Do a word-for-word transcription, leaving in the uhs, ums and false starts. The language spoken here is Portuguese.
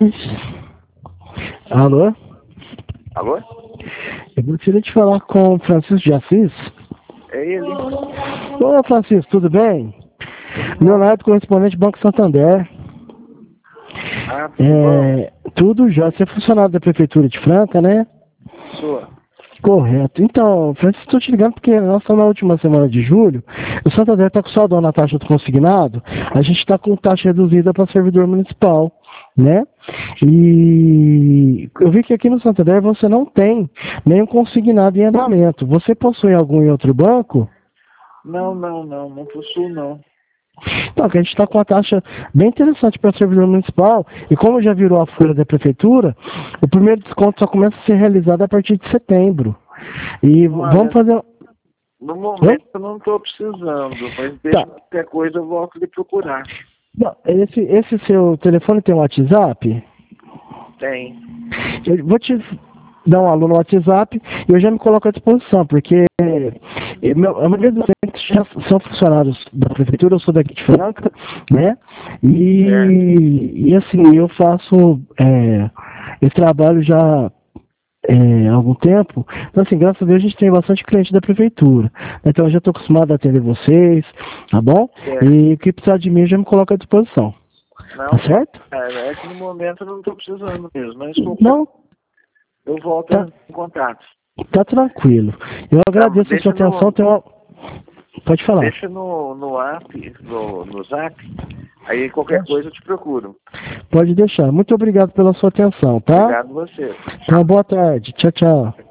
Alô? Alô? Eu gostaria de falar com o Francisco de Assis. É ele? Olá, Francisco, tudo bem? Leonardo, correspondente do Banco Santander. Ah, tudo É, tudo já. Você é funcionário da Prefeitura de Franca, né? bom? Sua. Correto. Então, Francisco, estou te ligando porque nós estamos na última semana de julho. O Santander está com saldo na taxa do consignado. A gente está com taxa reduzida para servidor municipal, né? E eu vi que aqui no Santander você não tem nenhum consignado em andamento. Você possui algum em outro banco? Não, não, não, não possuo não. Então, que a gente está com uma taxa bem interessante para servidor municipal, e como já virou a folha da prefeitura, o primeiro desconto só começa a ser realizado a partir de setembro. E Olha, vamos fazer. no Oi? momento eu não estou precisando, mas deixa Tá. qualquer coisa eu volto lhe procurar. Não, esse, esse seu telefone tem um WhatsApp? Tem. Eu vou te dar um alô no WhatsApp e eu já me coloco à disposição, porque eh, meu- a maioria dos clientes já são funcionários da prefeitura, eu sou daqui de Franca, né? E, e assim, eu faço eh, esse trabalho já eh, há algum tempo. Então, assim, graças a Deus a gente tem bastante cliente da prefeitura. Então eu já estou acostumado a atender vocês, tá bom? Certo. E o que precisar de mim eu já me coloco à disposição. Não, Tá certo? é, é que no momento eu não estou precisando mesmo, mas qualquer- Não, eu volto tá. em contato. Tá tranquilo. Eu agradeço a deixa sua atenção. no- Tem uma... Pode falar. Deixa no, no app, no, no zap, aí qualquer coisa eu te procuro. Pode deixar. Muito obrigado pela sua atenção, tá? Obrigado a você. Então, boa tarde. Tchau, tchau.